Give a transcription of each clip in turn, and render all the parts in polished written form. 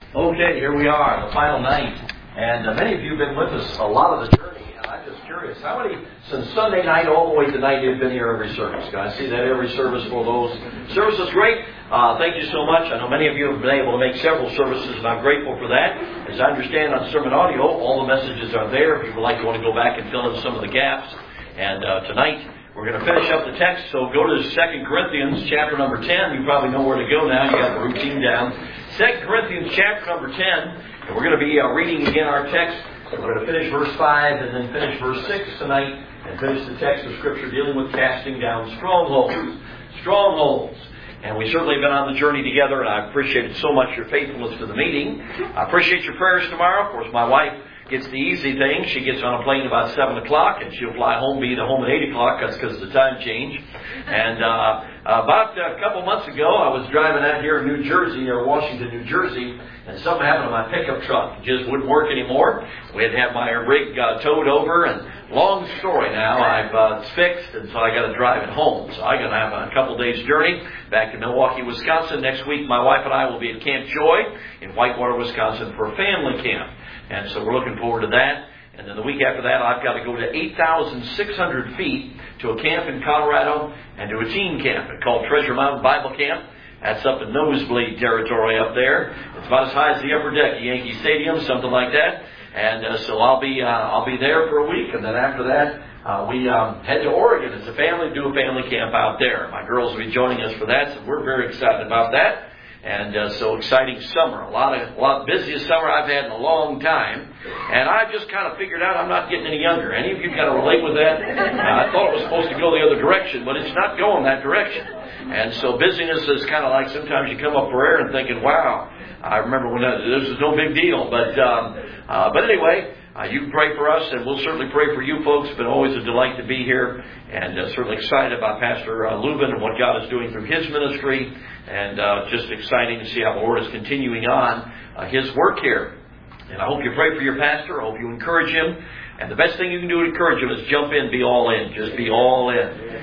Okay, here we are, the final night. And many of you have been with us a lot of the journey. And I'm just curious, how many, since Sunday night all the way tonight, you've been here every service? Can I see that every service for those services? Great. Thank you so much. I know many of you have been able to make several services, and I'm grateful for that. As I understand on Sermon Audio, all the messages are there. If you would like to want to go back and fill in some of the gaps. And tonight, we're going to finish up the text, so go to 2 Corinthians chapter number 10. You probably know where to go now. You got the routine down. 2 Corinthians chapter number 10, and we're going to be reading again our text. We're going to finish verse 5 and then finish verse 6 tonight and finish the text of Scripture dealing with casting down strongholds. Strongholds. And we certainly have been on the journey together, and I appreciated so much your faithfulness to the meeting. I appreciate your prayers tomorrow. Of course, my wife gets the easy thing. She gets on a plane about 7 o'clock, and she'll fly home, be home at 8 o'clock. That's because of the time change. And about a couple months ago, I was driving out here in New Jersey, or Washington, New Jersey, and something happened to my pickup truck. It just wouldn't work anymore. We had to have my rig towed over, and long story now, it's fixed, and so I got to drive it home. So I'm going to have a couple days journey back to Milwaukee, Wisconsin. Next week, my wife and I will be at Camp Joy in Whitewater, Wisconsin for a family camp. And so we're looking forward to that. And then the week after that, I've got to go to 8,600 feet to a camp in Colorado and to a teen camp called Treasure Mountain Bible Camp. That's up in nosebleed territory up there. It's about as high as the upper deck of Yankee Stadium, something like that. And so I'll be there for a week. And then after that, we head to Oregon as a family, do a family camp out there. My girls will be joining us for that, so we're very excited about that. And so exciting summer, a lot busiest summer I've had in a long time. And I just kind of figured out I'm not getting any younger. Any of you kind of relate with that? I thought it was supposed to go the other direction, but it's not going that direction. And so busyness is kind of like sometimes you come up for air and thinking, wow, I remember when this was no big deal. But anyway, you can pray for us, and we'll certainly pray for you folks. It's been always a delight to be here, and certainly excited about Pastor Lubin and what God is doing through his ministry, and just exciting to see how the Lord is continuing on his work here. And I hope you pray for your pastor. I hope you encourage him. And the best thing you can do to encourage him is jump in, be all in. Just be all in.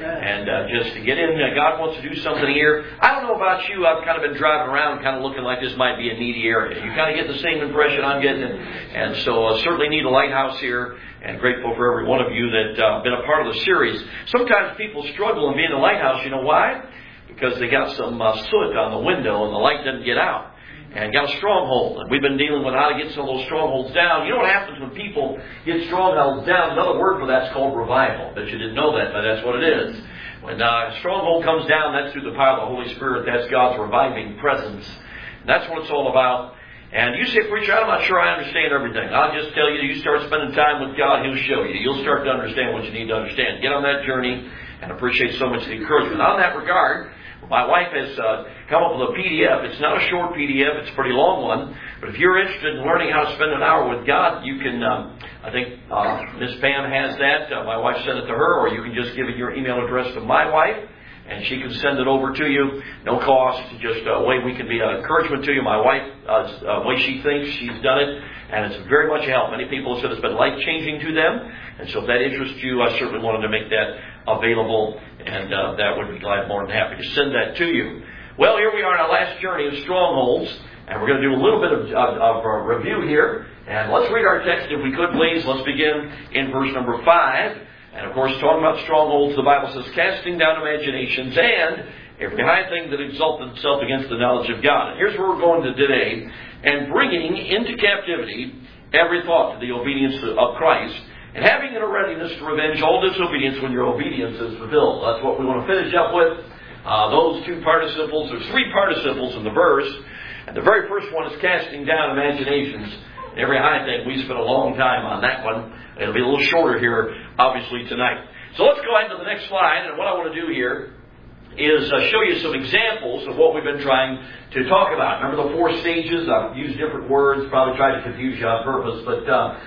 And just to get in, God wants to do something here. I don't know about you, I've kind of been driving around kind of looking like this might be a needy area. You kind of get the same impression I'm getting. And so certainly need a lighthouse here. And grateful for every one of you that been a part of the series. Sometimes people struggle in being a lighthouse. You know why? Because they got some soot on the window and the light doesn't get out. And got a stronghold. And we've been dealing with how to get some of those strongholds down. You know what happens when people get strongholds down? Another word for that's called revival. Bet you didn't know that, but that's what it is. When a stronghold comes down, that's through the power of the Holy Spirit. That's God's reviving presence. And that's what it's all about. And you say, preacher, I'm not sure I understand everything. I'll just tell you, you start spending time with God, He'll show you. You'll start to understand what you need to understand. Get on that journey and appreciate so much the encouragement. On that regard, my wife has come up with a PDF. It's not a short PDF. It's a pretty long one. But if you're interested in learning how to spend an hour with God, you can, I think Miss Pam has that. My wife sent it to her, or you can just give it your email address to my wife, and she can send it over to you. No cost. Just a way we can be an encouragement to you. My wife, the way she thinks, she's done it, and it's very much a help. Many people have said it's been life-changing to them. And so if that interests you, I certainly wanted to make that available, and that would be glad, more than happy to send that to you. Well, here we are on our last journey of strongholds, and we're going to do a little bit of a review here. And let's read our text, if we could, please. Let's begin in verse number 5. And, of course, talking about strongholds, the Bible says, casting down imaginations and every high thing that exalted itself against the knowledge of God. And here's where we're going to today. And bringing into captivity every thought to the obedience of Christ, and having in a readiness to revenge all disobedience when your obedience is fulfilled. That's what we want to finish up with. Those two participles. There's three participles in the verse. And the very first one is casting down imaginations. Every high thing. We spent a long time on that one. It'll be a little shorter here, obviously, tonight. So let's go ahead to the next slide. And what I want to do here is show you some examples of what we've been trying to talk about. Remember the 4 stages? I've used different words, probably tried to confuse you on purpose, but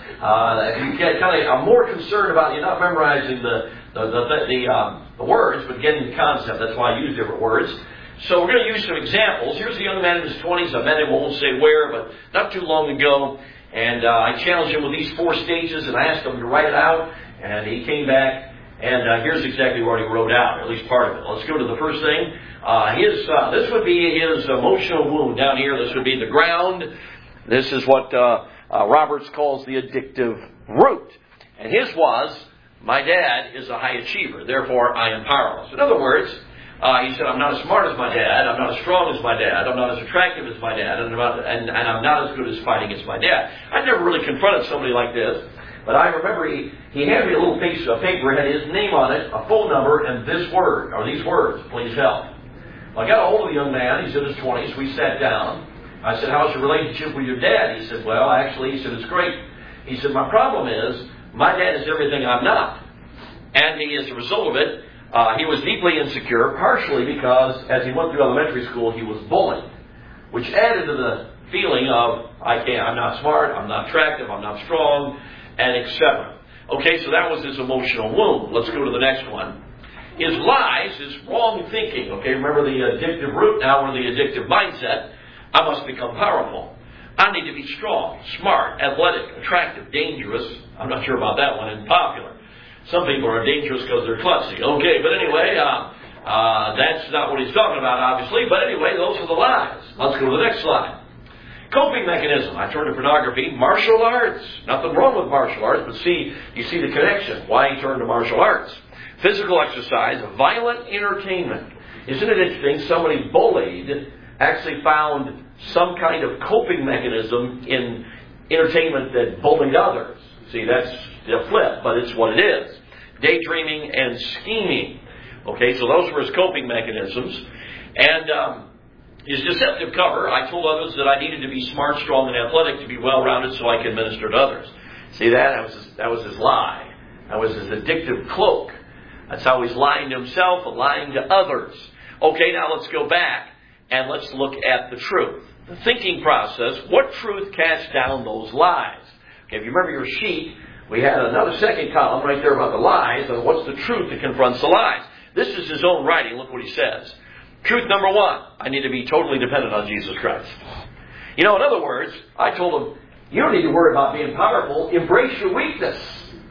if you get I'm more concerned about you not memorizing the words, but getting the concept. That's why I use different words. So we're going to use some examples. Here's a young man in his 20s. I met him, I won't say where, but not too long ago. And I challenged him with these 4 stages, and I asked him to write it out, and he came back. And here's exactly what he wrote out, at least part of it. Let's go to the first thing. This would be his emotional wound down here. This would be the ground. This is what Roberts calls the addictive root. And his was, my dad is a high achiever, therefore I am powerless. In other words, he said, I'm not as smart as my dad, I'm not as strong as my dad, I'm not as attractive as my dad, and I'm not as good as fighting as my dad. I never really confronted somebody like this, but I remember he handed me a little piece of paper, had his name on it, a phone number, and this word, or these words, please help. Well, I got a hold of the young man, he's in his 20s, we sat down. I said, how's your relationship with your dad? He said, well, actually, he said, it's great. He said, my problem is, my dad is everything I'm not. And as a result of it, he was deeply insecure, partially because as he went through elementary school, he was bullied, which added to the feeling of, I'm not smart, I'm not attractive, I'm not strong, and etc. Okay, so that was his emotional wound. Let's go to the next one. His lies, his wrong thinking. Okay, remember the addictive root now, or the addictive mindset. I must become powerful. I need to be strong, smart, athletic, attractive, dangerous. I'm not sure about that one, and popular. Some people are dangerous because they're klutzy. Okay, but anyway, that's not what he's talking about, obviously. But anyway, those are the lies. Let's go to the next slide. Coping mechanism. I turned to pornography. Martial arts. Nothing wrong with martial arts, but you see the connection. Why he turned to martial arts. Physical exercise, violent entertainment. Isn't it interesting? Somebody bullied actually found some kind of coping mechanism in entertainment that bullied others. See, that's the flip, but it's what it is. Daydreaming and scheming. Okay, so those were his coping mechanisms. And his deceptive cover, I told others that I needed to be smart, strong, and athletic to be well-rounded so I could minister to others. See, that was his lie. That was his addictive cloak. That's how he's lying to himself and lying to others. Okay, now let's go back and let's look at the truth. The thinking process, what truth casts down those lies? Okay, if you remember your sheet, we had another second column right there about the lies, and what's the truth that confronts the lies? This is his own writing. Look what he says. Truth number one, I need to be totally dependent on Jesus Christ. In other words, I told him, you don't need to worry about being powerful. Embrace your weakness.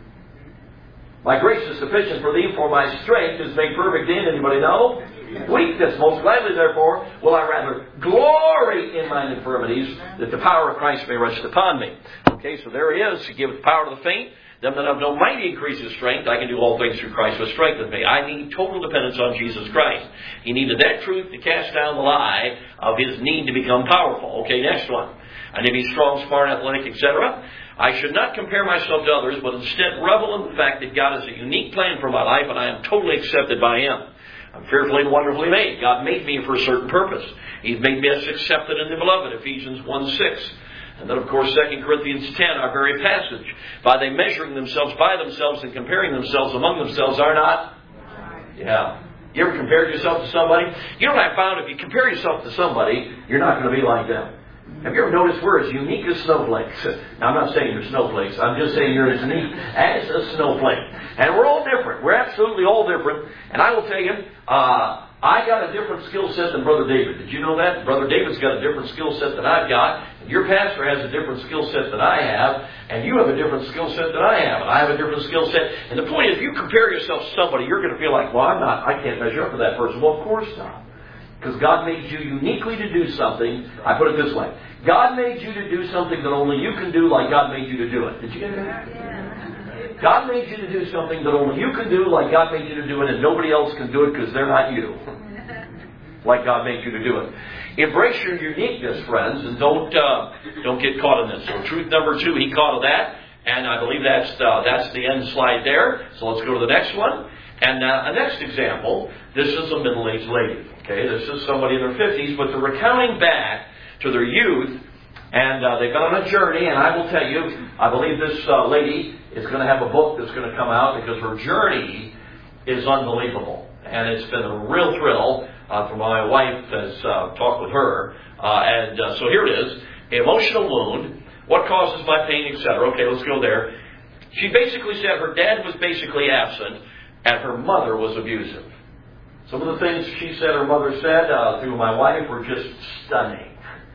My grace is sufficient for thee, for my strength is made perfect in, anybody know? Weakness. Most gladly, therefore, will I rather glory in mine infirmities, that the power of Christ may rest upon me. Okay, so there he is. He giveth power to the faint. Them that have no might increase his strength. I can do all things through Christ who strengtheneth me. I need total dependence on Jesus Christ. He needed that truth to cast down the lie of his need to become powerful. Okay, next one. I need to be strong, smart, athletic, etc. I should not compare myself to others, but instead revel in the fact that God has a unique plan for my life, and I am totally accepted by Him. I'm fearfully and wonderfully made. God made me for a certain purpose. He's made me as accepted in the beloved, Ephesians 1:6. And then, of course, 2 Corinthians 10, our very passage. By they measuring themselves by themselves and comparing themselves among themselves are not? Yeah. You ever compared yourself to somebody? You know what I found? If you compare yourself to somebody, you're not going to be like them. Have you ever noticed we're as unique as snowflakes? Now, I'm not saying you're snowflakes. I'm just saying you're as unique as a snowflake. And we're all different. We're absolutely all different. And I will tell you, I got a different skill set than Brother David. Did you know that? Brother David's got a different skill set than I've got. And your pastor has a different skill set than I have. And you have a different skill set than I have. And I have a different skill set. And the point is, if you compare yourself to somebody, you're going to feel like, well, I can't measure up to that person. Well, of course not. Because God made you uniquely to do something. I put it this way. God made you to do something that only you can do like God made you to do it. Did you get that? Yeah. God made you to do something that only you can do like God made you to do it, and nobody else can do it because they're not you. Like God made you to do it. Embrace your uniqueness, friends, and don't get caught in this. So truth number 2, he caught of that. And I believe that's the end slide there. So let's go to the next one. And a next example, this is a middle-aged lady. Okay, this is somebody in their 50s, but they're recounting back to their youth, and they've been on a journey, and I will tell you, I believe this lady is going to have a book that's going to come out because her journey is unbelievable. And it's been a real thrill for my wife has talked with her. So here it is, emotional wound, what causes my pain, etc. Okay, let's go there. She basically said her dad was basically absent, and her mother was abusive. Some of the things she said her mother said through my wife were just stunning.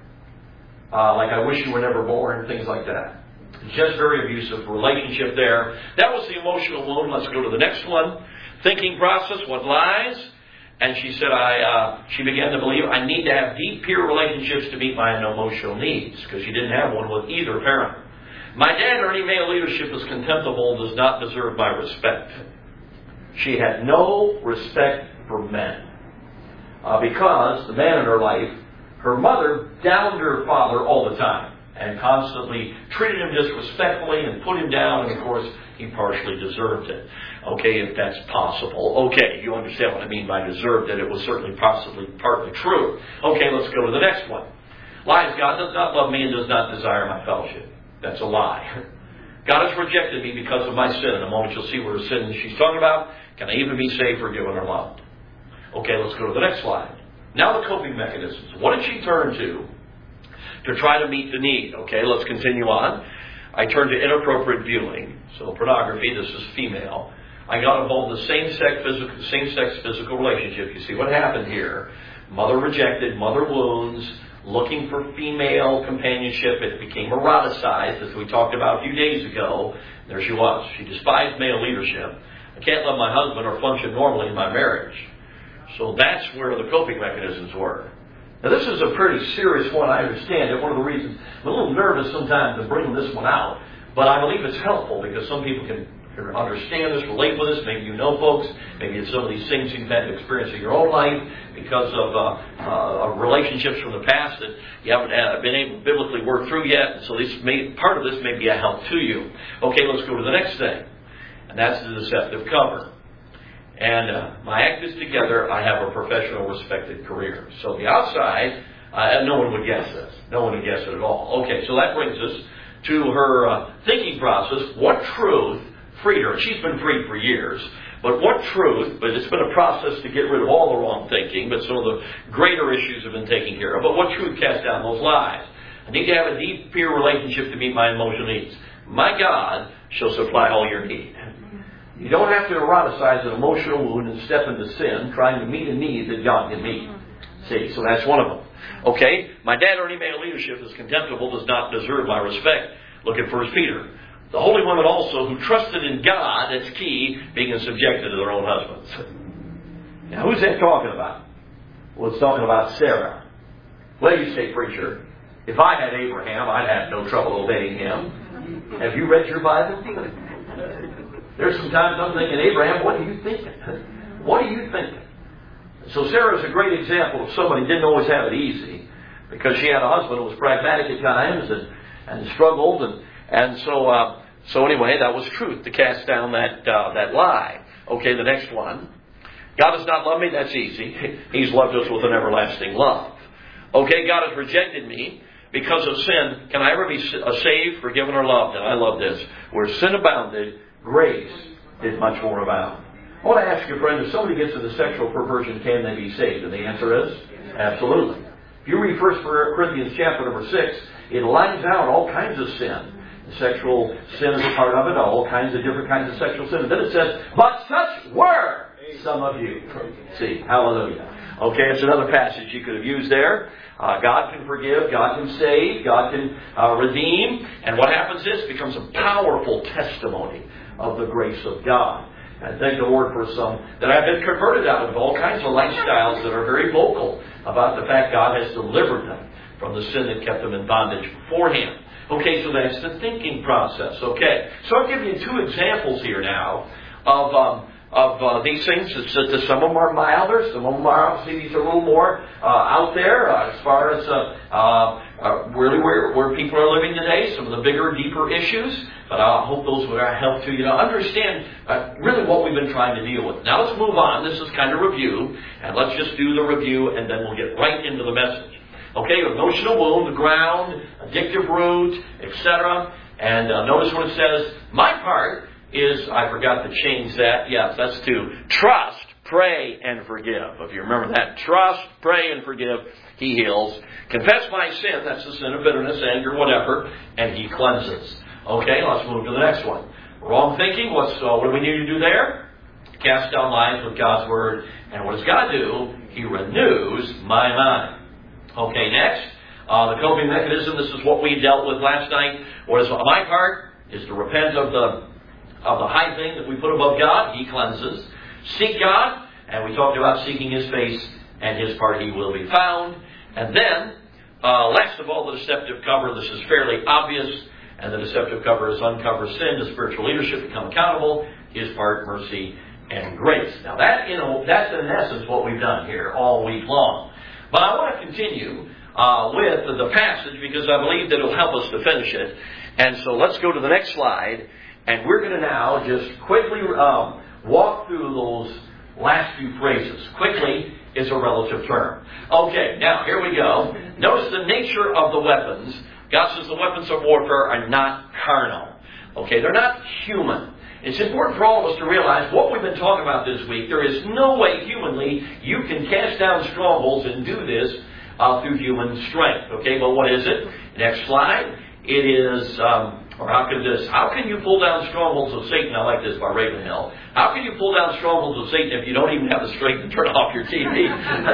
Like, I wish you were never born, things like that. Just very abusive relationship there. That was the emotional wound. Let's go to the next one. Thinking process, what lies? And she said, she began to believe I need to have deep peer relationships to meet my emotional needs, because she didn't have one with either parent. My dad, earning male leadership as contemptible, does not deserve my respect. She had no respect for men. Because the man in her life, her mother downed her father all the time and constantly treated him disrespectfully and put him down, and of course he partially deserved it. Okay, if that's possible. Okay, you understand what I mean by deserved it. It was certainly possibly partly true. Okay, let's go to the next one. Lies, God does not love me and does not desire my fellowship. That's a lie. God has rejected me because of my sin. In a moment you'll see what her sin she's talking about. Can I even be saved, forgiven, or loved? Okay, let's go to the next slide. Now the coping mechanisms. What did she turn to try to meet the need? Okay, let's continue on. I turned to inappropriate viewing. So pornography, this is female. I got involved in the same-sex physical relationship. You see what happened here. Mother rejected, mother wounds, looking for female companionship. It became eroticized, as we talked about a few days ago. There she was. She despised male leadership. I can't love my husband or function normally in my marriage. So that's where the coping mechanisms were. Now this is a pretty serious one, I understand it. One of the reasons I'm a little nervous sometimes to bring this one out, but I believe it's helpful because some people can understand this, relate with this. Maybe you know folks, maybe it's some of these things you've had to experience in your own life because of relationships from the past that you haven't been able to biblically work through yet. So part of this may be a help to you. Okay, let's go to the next thing. And that's the deceptive cover. And my act is together, I have a professional, respected career. So the outside, no one would guess this. No one would guess it at all. Okay, so that brings us to her thinking process. What truth freed her? She's been freed for years. But what truth, but it's been a process to get rid of all the wrong thinking, but some of the greater issues have been taken care of. But what truth cast down those lies? I need to have a deep peer relationship to meet my emotional needs. My God shall supply all your need. You don't have to eroticize an emotional wound and step into sin trying to meet a need that God can meet. See, so that's one of them. Okay, my dad earning male leadership is contemptible, does not deserve my respect. Look at 1 Peter. The holy women also who trusted in God, that's key, being subjected to their own husbands. Now who's that talking about? Well, it's talking about Sarah. Well, you say, preacher, if I had Abraham, I'd have no trouble obeying him. Have you read your Bible? There's some times I'm thinking, Abraham, what are you thinking? What are you thinking? So Sarah's a great example of somebody who didn't always have it easy because she had a husband who was pragmatic at times and struggled. And so anyway, that was truth to cast down that lie. Okay, the next one. God does not love me. That's easy. He's loved us with an everlasting love. Okay, God has rejected me because of sin. Can I ever be saved, forgiven, or loved? And I love this. Where sin abounded, grace did much more abound. I want to ask you, friend, if somebody gets into sexual perversion, can they be saved? And the answer is absolutely. If you read 1 Corinthians chapter number 6, it lines out all kinds of sin. Sexual sin is a part of it, all kinds of different kinds of sexual sin. And then it says, but such were some of you. See, hallelujah. Okay, it's another passage you could have used there. God can forgive, God can save, God can redeem. And what happens is it becomes a powerful testimony of the grace of God. And thank the Lord for some that have been converted out of all kinds of lifestyles that are very vocal about the fact God has delivered them from the sin that kept them in bondage beforehand. Okay, so that's the thinking process. Okay, so I'll give you two examples here now of these things. Some of them are milder, some of them are obviously these are a little more out there as far as really where people are living today. Some of the bigger, deeper issues. But I hope those will help to you to understand really what we've been trying to deal with. Now let's move on. This is kind of review, and let's just do the review, and then we'll get right into the message. Okay, emotional wound, the ground, addictive root, etc. And notice what it says. My part is, I forgot to change that. Yes, that's to trust, pray, and forgive. If you remember that. Trust, pray, and forgive. He heals. Confess my sin. That's the sin of bitterness, anger, whatever. And He cleanses. Okay, let's move to the next one. Wrong thinking. What do we need to do there? Cast down lies with God's Word. And what does God do? He renews my mind. Okay, next. The coping mechanism. This is what we dealt with last night. What is my part? Is to repent of the high thing that we put above God. He cleanses. Seek God. And we talked about seeking His face, and His part He will be found. And then, last of all, the deceptive cover. This is fairly obvious. And the deceptive cover is uncover sin, the spiritual leadership become accountable, His part, mercy, and grace. Now that, that's in essence what we've done here all week long. But I want to continue with the passage because I believe that it'll help us to finish it. And so let's go to the next slide. And we're going to now just quickly walk through those last few phrases. Quickly is a relative term. Okay, now here we go. Notice the nature of the weapons. God says the weapons of warfare are not carnal. Okay, they're not human. It's important for all of us to realize what we've been talking about this week. There is no way humanly you can cast down strongholds and do this through human strength. Okay, but what is it? Next slide. It is, how can you pull down strongholds of Satan? I like this by Ravenhill. How can you pull down strongholds of Satan if you don't even have the strength to turn off your TV?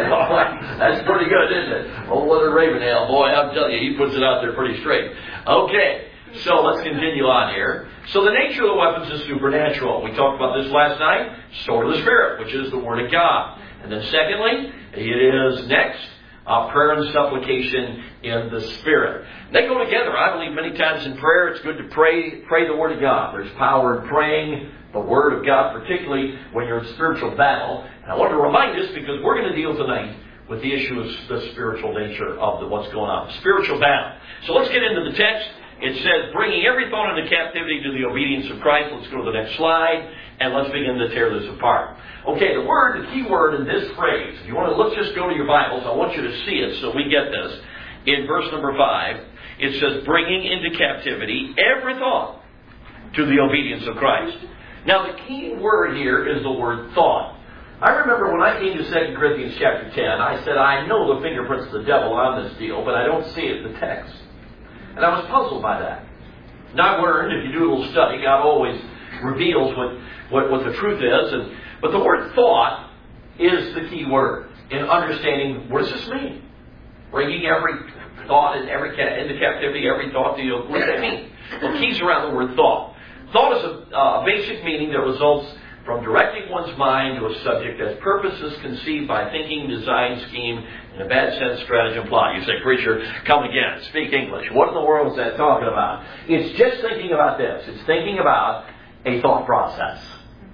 That's pretty good, isn't it? Oh, Brother Ravenhill, boy, I'm telling you, he puts it out there pretty straight. Okay, so let's continue on here. So the nature of the weapons is supernatural. We talked about this last night. Sword of the Spirit, which is the Word of God. And then secondly, it is next, prayer and supplication in the Spirit. They go together. I believe many times in prayer it's good to pray the Word of God. There's power in praying the Word of God, particularly when you're in spiritual battle. And I want to remind us because we're going to deal tonight with the issue of the spiritual nature of what's going on. Spiritual battle. So let's get into the text. It says, bringing every thought into captivity to the obedience of Christ. Let's go to the next slide, and let's begin to tear this apart. Okay, the key word in this phrase, if you want to, let's just go to your Bibles. I want you to see it so we get this. In verse number 5, it says, bringing into captivity every thought to the obedience of Christ. Now, the key word here is the word thought. I remember when I came to 2 Corinthians chapter 10, I said, I know the fingerprints of the devil on this deal, but I don't see it in the text. And I was puzzled by that. And I learned, if you do a little study, God always reveals what the truth is. But the word thought is the key word in understanding, what does this mean? Bringing every thought into captivity, every thought to you. What does that mean? Well, keys around the word thought. Thought is a basic meaning that results from directing one's mind to a subject as purposes conceived by thinking, design, scheme, in a bad sense, stratagem, plot. You say, preacher, come again, speak English. What in the world is that talking about? It's just thinking about this. It's thinking about a thought process.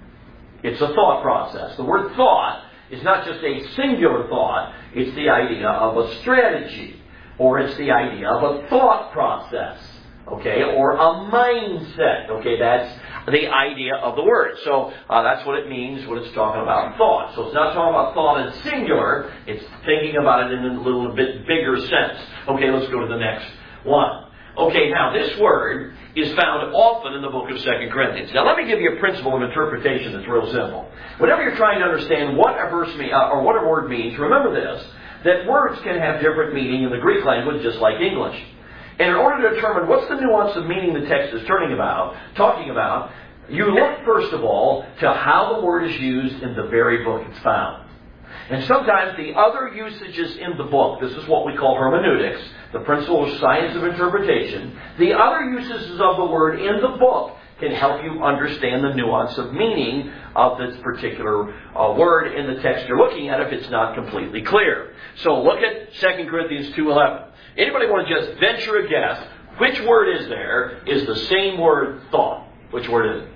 It's a thought process. The word thought is not just a singular thought. It's the idea of a strategy. Or it's the idea of a thought process. Okay? Or a mindset. Okay? That's the idea of the word. So that's what it means when it's talking about thought. So it's not talking about thought in singular. It's thinking about it in a little bit bigger sense. Okay, let's go to the next one. Okay, now this word is found often in the book of 2 Corinthians. Now let me give you a principle of interpretation that's real simple. Whenever you're trying to understand what a verse or what a word means, remember this, that words can have different meaning in the Greek language just like English. And in order to determine what's the nuance of meaning the text is talking about, you look first of all to how the word is used in the very book it's found. And sometimes the other usages in the book, this is what we call hermeneutics, the principle of science of interpretation, the other usages of the word in the book can help you understand the nuance of meaning of this particular word in the text you're looking at if it's not completely clear. So look at 2 Corinthians 2:11. Anybody want to just venture a guess? Which word is the same word thought? Which word is it?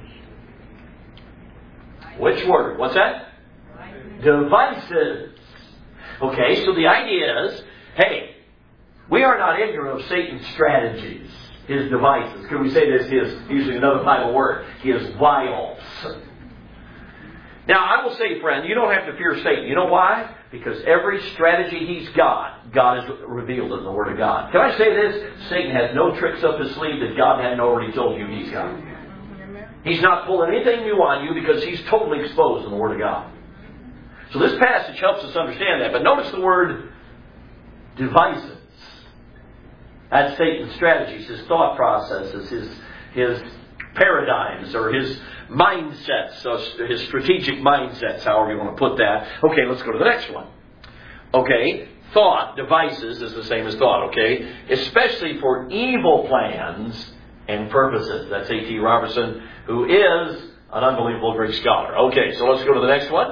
Which word? What's that? Devices. Okay, so the idea is, hey, we are not ignorant of Satan's strategies, his devices. Could we say this? Using another Bible word, his wiles. Now, I will say, friend, you don't have to fear Satan. You know why? Because every strategy he's got, God has revealed in the Word of God. Can I say this? Satan has no tricks up his sleeve that God hadn't already told you he's got. He's not pulling anything new on you because he's totally exposed in the Word of God. So this passage helps us understand that. But notice the word devices. That's Satan's strategies, his thought processes, his paradigms, or his mindsets, his strategic mindsets, however you want to put that. Okay, let's go to the next one. Okay, thought, devices, is the same as thought, okay? Especially for evil plans and purposes. That's A.T. Robertson, who is an unbelievable Greek scholar. Okay, so let's go to the next one.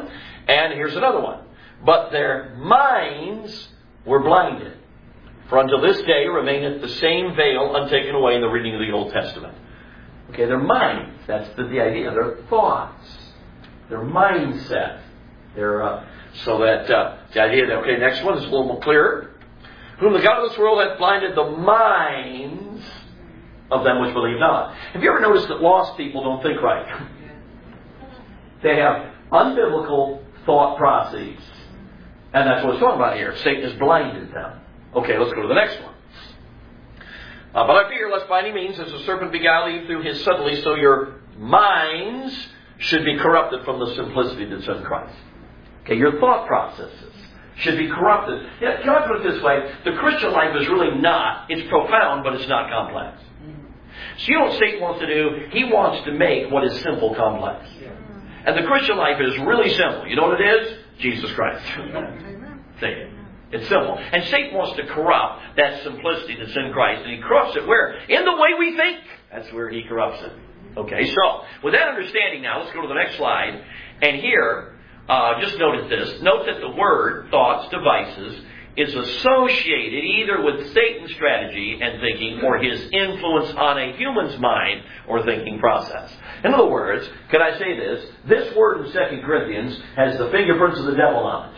And here's another one. But their minds were blinded. For until this day remaineth the same veil untaken away in the reading of the Old Testament. Okay, their minds. That's the idea. Their thoughts. Their mindset. So that the idea that, okay, next one is a little more clearer. Whom the God of this world hath blinded the minds of them which believe not. Have you ever noticed that lost people don't think right? They have unbiblical thought processes. And that's what it's talking about here. Satan has blinded them. Okay, let's go to the next one. But I fear lest by any means, as the serpent beguiled Eve through his subtlety, so your minds should be corrupted from the simplicity that's in Christ. Okay, your thought processes should be corrupted. Yeah, can I put it this way? The Christian life is really not. It's profound, but it's not complex. So you know what Satan wants to do? He wants to make what is simple complex. And the Christian life is really simple. You know what it is? Jesus Christ. See? It's simple. And Satan wants to corrupt that simplicity that's in Christ. And he corrupts it where? In the way we think. That's where he corrupts it. Okay, so with that understanding now, let's go to the next slide. And here, just notice this. Note that the word, thoughts, devices, is associated either with Satan's strategy and thinking or his influence on a human's mind or thinking process. In other words, can I say this? This word in 2 Corinthians has the fingerprints of the devil on it.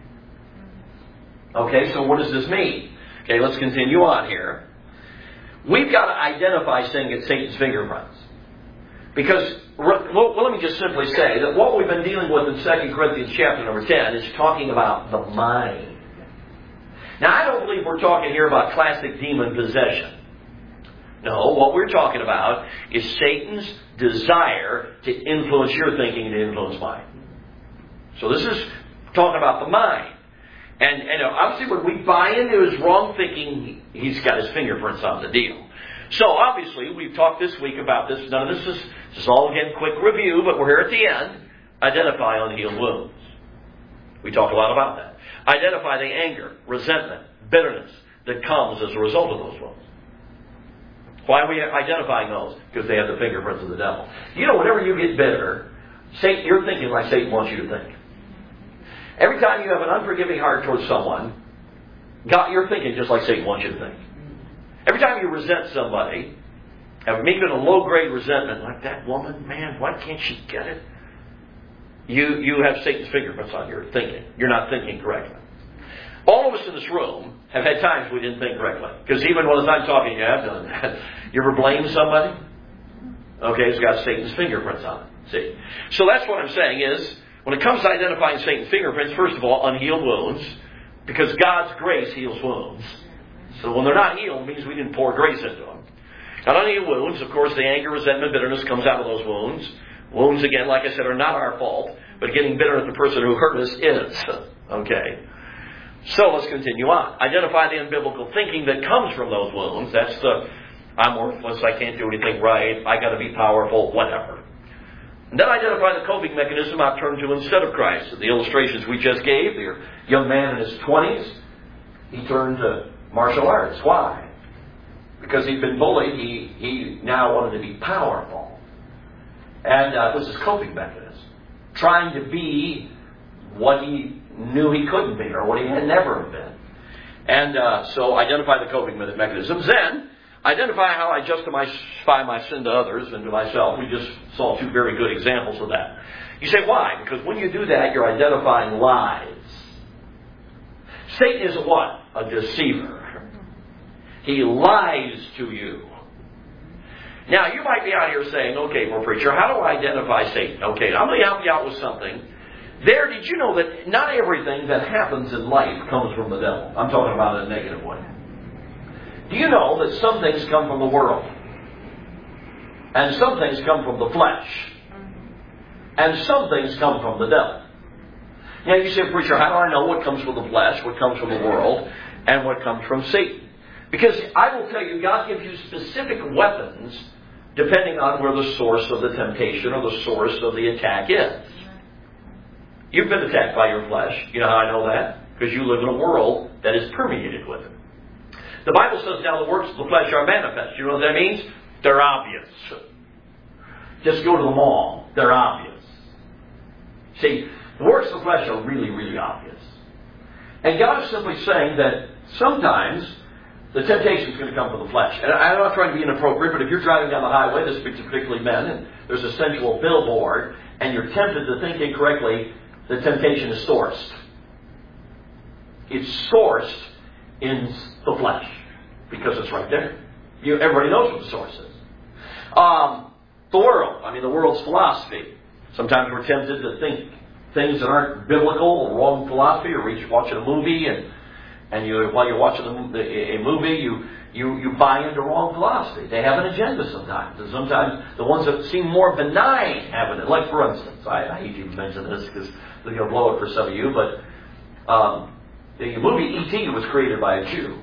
Okay, so what does this mean? Okay, let's continue on here. We've got to identify saying it's Satan's fingerprints. Because, well, let me just simply say that what we've been dealing with in 2 Corinthians chapter number 10 is talking about the mind. Now, I don't believe we're talking here about classic demon possession. No, what we're talking about is Satan's desire to influence your thinking and to influence mine. So this is talking about the mind. And obviously when we buy into his wrong thinking, he's got his fingerprints on the deal. So obviously we've talked this week about this. None of this is all, again, quick review, but we're here at the end. Identify unhealed wounds. We talk a lot about that. Identify the anger, resentment, bitterness that comes as a result of those wounds. Why are we identifying those? Because they have the fingerprints of the devil. You know, whenever you get bitter, you're thinking like Satan wants you to think. Every time you have an unforgiving heart towards someone, you're thinking just like Satan wants you to think. Every time you resent somebody, maybe in a low-grade resentment, like that woman, man, why can't she get it? You have Satan's fingerprints on your thinking. You're not thinking correctly. All of us in this room have had times we didn't think correctly. Because even when I'm talking to you, I've done that. You ever blame somebody? Okay, it's got Satan's fingerprints on it. See? So that's what I'm saying is, when it comes to identifying Satan's fingerprints, first of all, unhealed wounds, because God's grace heals wounds. So when they're not healed, it means we didn't pour grace into them. And unhealed wounds, of course, the anger, resentment, bitterness comes out of those wounds. Wounds, again, like I said, are not our fault, but getting bitter at the person who hurt us is. Okay. So let's continue on. Identify the unbiblical thinking that comes from those wounds. That's I'm worthless, I can't do anything right, I got to be powerful, whatever. And then identify the coping mechanism I've turned to instead of Christ. The illustrations we just gave, the young man in his 20s, he turned to martial arts. Why? Because he'd been bullied, he now wanted to be powerful. And this is coping mechanism. Trying to be what he knew he couldn't be or what he had never been. And so identify the coping mechanisms. Then identify how I justify my sin to others and to myself. We just saw two very good examples of that. You say, why? Because when you do that, you're identifying lies. Satan is a what? A deceiver. He lies to you. Now, you might be out here saying, okay, well, preacher, how do I identify Satan? Okay, I'm going to help you out with something. Did you know that not everything that happens in life comes from the devil? I'm talking about in a negative way. Do you know that some things come from the world? And some things come from the flesh? And some things come from the devil? Now you say, preacher, how do I know what comes from the flesh, what comes from the world, and what comes from Satan? Because I will tell you, God gives you specific weapons depending on where the source of the temptation or the source of the attack is. You've been attacked by your flesh. You know how I know that? Because you live in a world that is permeated with it. The Bible says now the works of the flesh are manifest. You know what that means? They're obvious. Just go to the mall. They're obvious. See, The works of the flesh are really, really obvious. And God is simply saying that sometimes the temptation is going to come from the flesh. And I'm not trying to be inappropriate, but if you're driving down the highway, this speaks to particularly men, and there's a sensual billboard, and you're tempted to think incorrectly, the temptation is sourced. It's sourced in the flesh, because it's right there. Everybody knows what the source is. The world, the world's philosophy. Sometimes we're tempted to think things that aren't biblical, wrong philosophy, or we're watching a movie, and while you're watching a movie, you buy into wrong philosophy. They have an agenda sometimes. And sometimes the ones that seem more benign have it. Like, for instance, I hate to even mention this because they're going to blow it for some of you, but the movie E.T. was created by a Jew.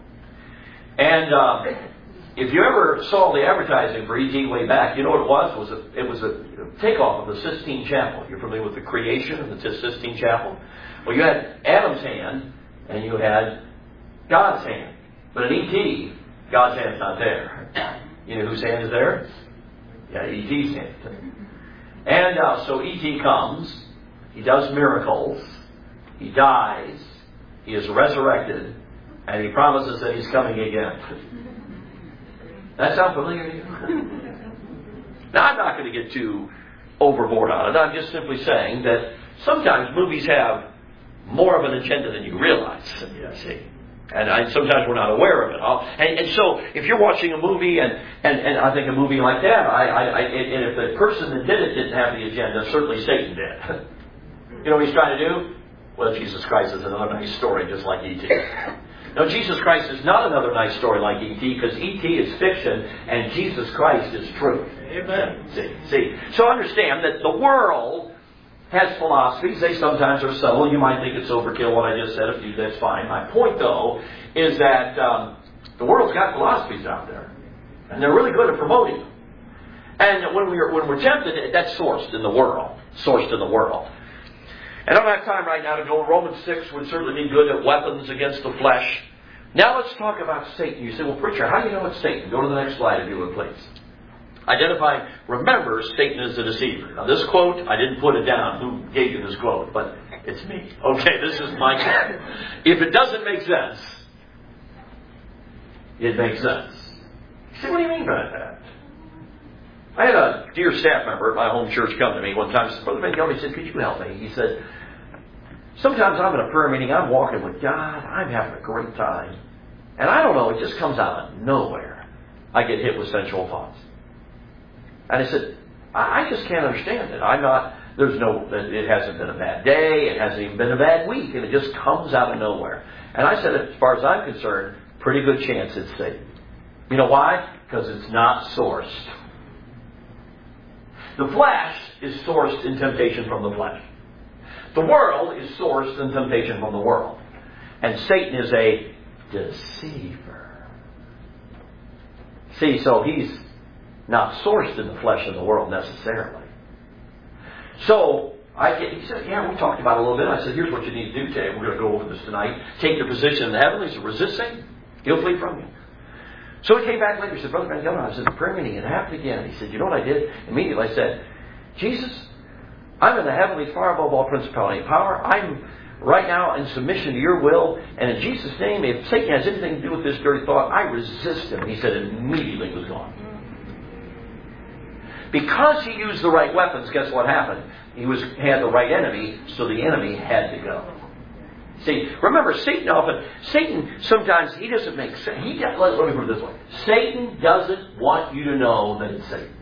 And if you ever saw the advertising for E.T. way back, you know what it was? It was a takeoff of the Sistine Chapel. You're familiar with the creation of the Sistine Chapel? Well, you had Adam's hand, and you had God's hand. But in E.T., God's hand's not there. You know whose hand is there? Yeah, E.T.'s hand. And so E.T. comes, he does miracles, he dies, he is resurrected, and he promises that he's coming again. That sound familiar to you? Now, I'm not going to get too overboard on it. I'm just simply saying that sometimes movies have more of an agenda than you realize. See? And sometimes we're not aware of it. And so, if you're watching a movie, and I think a movie like that, and if the person that did it didn't have the agenda, certainly Satan did. You know what he's trying to do? Well, Jesus Christ is another nice story, just like E.T. No, Jesus Christ is not another nice story like E.T., because E.T. is fiction, and Jesus Christ is truth. Amen. See. So understand that the world has philosophies. They sometimes are subtle. You might think it's overkill what I just said. If you, that's fine. My point, though, is that the world's got philosophies out there, and they're really good at promoting them. And when we're tempted, that's sourced in the world. And I don't have time right now to go. Romans 6 would certainly be good at weapons against the flesh. Now let's talk about Satan. You say, well, preacher, how do you know it's Satan? Go to the next slide if you would, please. Remember, Satan is the deceiver. Now this quote, I didn't put it down. Who gave you this quote? But it's me. Okay, this is my quote. If it doesn't make sense, it makes sense. You say, what do you mean by that? I had a dear staff member at my home church come to me one time. He said, Brother Van Gelder, he said, could you help me? He said, sometimes I'm in a prayer meeting, I'm walking with God, I'm having a great time. And I don't know, it just comes out of nowhere. I get hit with sensual thoughts. And I said, I just can't understand it. It hasn't been a bad day, it hasn't even been a bad week, and it just comes out of nowhere. And I said, as far as I'm concerned, pretty good chance it's Satan. You know why? Because it's not sourced. The flesh is sourced in temptation from the flesh. The world is sourced in temptation from the world. And Satan is a deceiver. See, so he's not sourced in the flesh of the world necessarily. So, he said, yeah, we talked about it a little bit. I said, here's what you need to do today. We're going to go over this tonight. Take the position in the heavenlies and resist Satan. He'll flee from you. So he came back later. He said, Brother Van Gelder, I was in the prayer meeting. It happened again. He said, you know what I did? Immediately I said, Jesus, I'm in the heavenlies far above all principality and power. I'm right now in submission to your will. And in Jesus' name, if Satan has anything to do with this dirty thought, I resist him. He said, immediately it was gone. Because he used the right weapons, guess what happened? He had the right enemy, so the enemy had to go. See, remember, Satan sometimes, he doesn't make sense. Let me put it this way. Satan doesn't want you to know that it's Satan.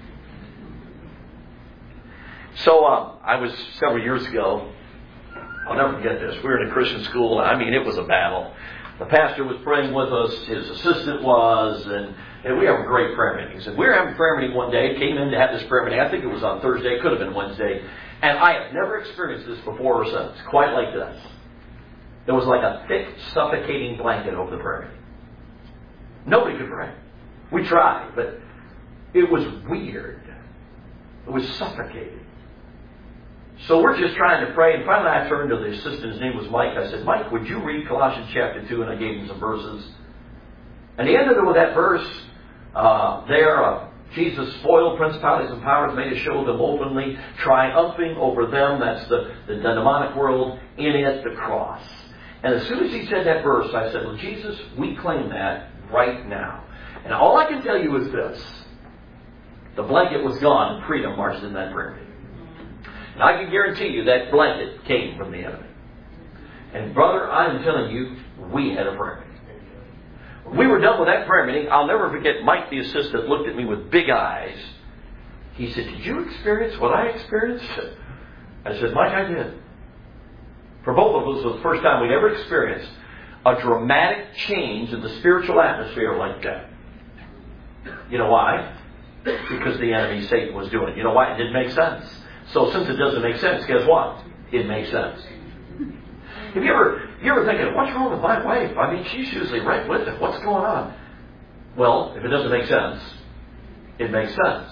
So, I was several years ago, I'll never forget this. We were in a Christian school. It was a battle. The pastor was praying with us, his assistant was, and we have great prayer meetings. And we were having a prayer meeting one day, came in to have this prayer meeting. I think it was on Thursday, it could have been Wednesday. And I have never experienced this before or since, quite like this. There was like a thick, suffocating blanket over the prayer meeting. Nobody could pray. We tried, but it was weird. It was suffocating. So we're just trying to pray, and finally I turned to the assistant, his name was Mike. I said, Mike, would you read Colossians chapter 2? And I gave him some verses. And he ended it with that verse Jesus spoiled principalities and powers, made a show of them openly, triumphing over them. That's the demonic world. In it, the cross. And as soon as he said that verse, I said, well, Jesus, we claim that right now. And all I can tell you is this. The blanket was gone and freedom marched in that prayer meeting. And I can guarantee you that blanket came from the enemy. And brother, I'm telling you, we had a prayer meeting. When we were done with that prayer meeting, I'll never forget Mike, the assistant, looked at me with big eyes. He said, did you experience what I experienced? I said, Mike, I did. For both of us, it was the first time we'd ever experienced a dramatic change in the spiritual atmosphere like that. You know why? Because the enemy, Satan, was doing it. You know why? It didn't make sense. So since it doesn't make sense, guess what? It makes sense. Have you ever thinking, what's wrong with my wife? I mean, she's usually right with it. What's going on? Well, if it doesn't make sense, it makes sense.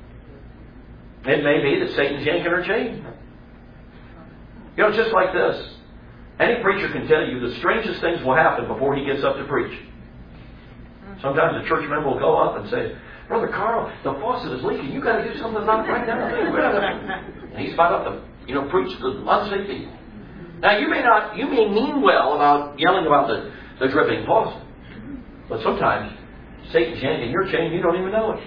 It may be that Satan's yanking her chain. You know, just like this. Any preacher can tell you the strangest things will happen before he gets up to preach. Sometimes a church member will go up and say, Brother Carl, the faucet is leaking. You've got to do something about it right now. And he's about to, preach the unsaved people. Now, you may mean well about yelling about the dripping faucet. But sometimes Satan's yanking your chain, you don't even know it.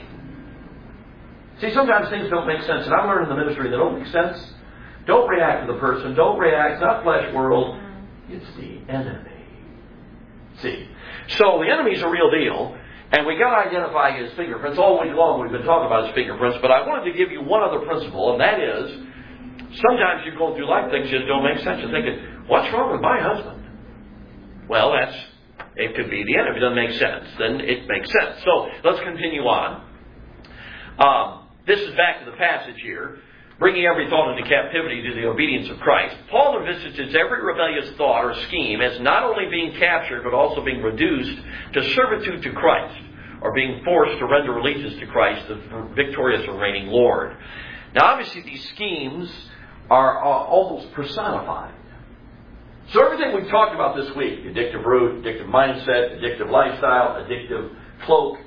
See, sometimes things don't make sense. And I've learned in the ministry that don't make sense. Don't react to the person. Don't react. It's not flesh world. It's the enemy. See. So the enemy's a real deal. And we got to identify his fingerprints. All week long we've been talking about his fingerprints. But I wanted to give you one other principle. And that is, sometimes you're going through life, things just don't make sense. You're thinking, what's wrong with my husband? Well, it could be the enemy. It doesn't make sense. Then it makes sense. So let's continue on. This is back to the passage here. Bringing every thought into captivity to the obedience of Christ. Paul envisages every rebellious thought or scheme as not only being captured, but also being reduced to servitude to Christ, or being forced to render allegiance to Christ, the victorious and reigning Lord. Now, obviously, these schemes are almost personified. So everything we've talked about this week, addictive root, addictive mindset, addictive lifestyle, addictive cloak,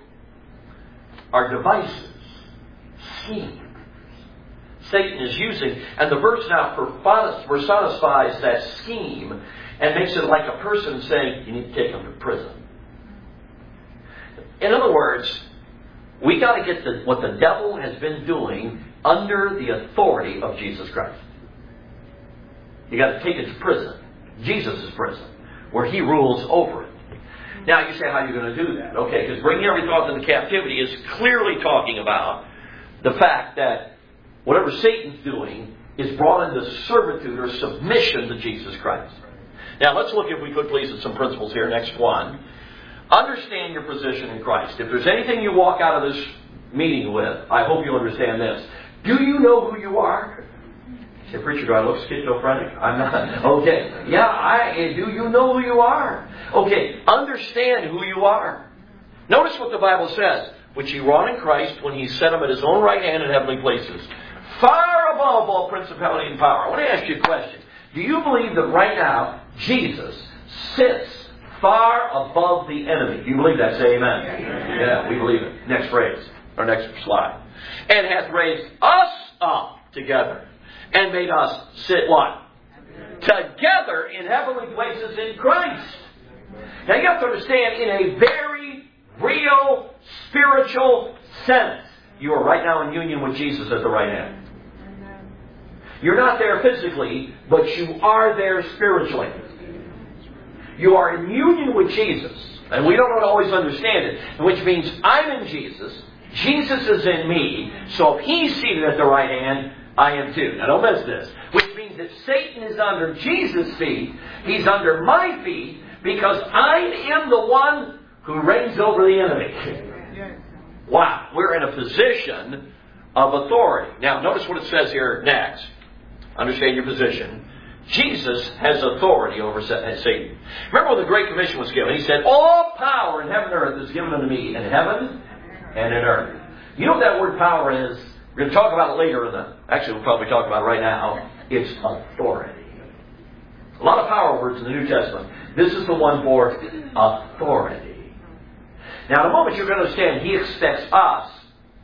are devices, schemes Satan is using. And the verse now personifies that scheme and makes it like a person saying, you need to take him to prison. In other words, we got to get what the devil has been doing under the authority of Jesus Christ. You got to take it to prison. Jesus' prison, where he rules over it. Now you say, how are you going to do that? Okay, because bringing every thought into captivity is clearly talking about the fact that whatever Satan's doing is brought into servitude or submission to Jesus Christ. Now let's look, if we could please, at some principles here. Next one. Understand your position in Christ. If there's anything you walk out of this meeting with, I hope you understand this. Do you know who you are? You say, preacher, do I look schizophrenic? I'm not. Okay. Yeah, do you know who you are? Okay, understand who you are. Notice what the Bible says. Which he wrought in Christ when he set him at his own right hand in heavenly places, far above all principality and power. I want to ask you a question. Do you believe that right now Jesus sits far above the enemy? Do you believe that? Say amen. Yeah, we believe it. Next phrase, or next slide. And hath raised us up together and made us sit what? Together in heavenly places in Christ. Now you have to understand, in a very real, spiritual sense, you are right now in union with Jesus at the right hand. You're not there physically, but you are there spiritually. You are in union with Jesus. And we don't always understand it. Which means I'm in Jesus. Jesus is in me. So if he's seated at the right hand, I am too. Now don't miss this. Which means that Satan is under Jesus' feet. He's under my feet because I am the one who reigns over the enemy. Wow. We're in a position of authority. Now notice what it says here next. Understand your position. Jesus has authority over Satan. Remember when the Great Commission was given? He said, all power in heaven and earth is given unto me, in heaven and in earth. You know what that word power is? We're going to talk about it later. Actually, we'll probably talk about it right now. It's authority. A lot of power words in the New Testament. This is the one for authority. Now, in a moment, you're going to understand He expects us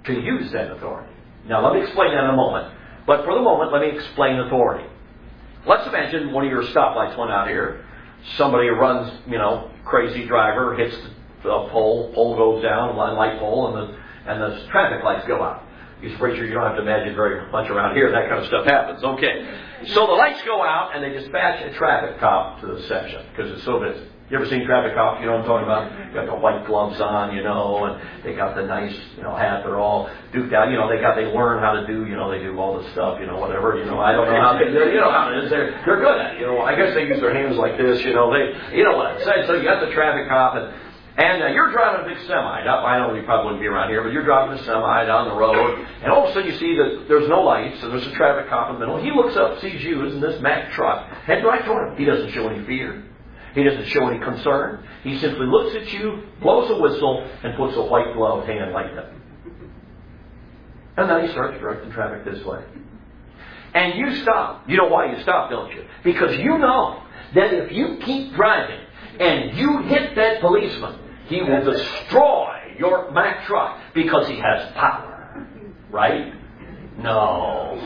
to use that authority. Now, let me explain that in a moment. But for the moment, let me explain authority. Let's imagine one of your stoplights went out here. Somebody runs, crazy driver, hits the pole goes down, light pole, and the traffic lights go out. You're pretty sure you don't have to imagine very much around here. That kind of stuff happens. Okay. So the lights go out, and they dispatch a traffic cop to the section because it's so busy. You ever seen traffic cops? You know what I'm talking about? Got the white gloves on, and they got the nice, hat. They're all duked out. They learn how to do, they do all this stuff, whatever. I don't know how they do. How it is. They're good at it. I guess they use their hands like this. They, what I'm saying. So you got the traffic cop, and you're driving a big semi. I know you probably wouldn't be around here, but you're driving a semi down the road, and all of a sudden you see that there's no lights, and there's a traffic cop in the middle. He looks up, sees you in this Mack truck, head right toward him. He doesn't show any fear. He doesn't show any concern. He simply looks at you, blows a whistle, and puts a white gloved hand like that. And then he starts directing traffic this way. And you stop. You know why you stop, don't you? Because you know that if you keep driving and you hit that policeman, he will destroy your Mack truck because he has power. Right? No.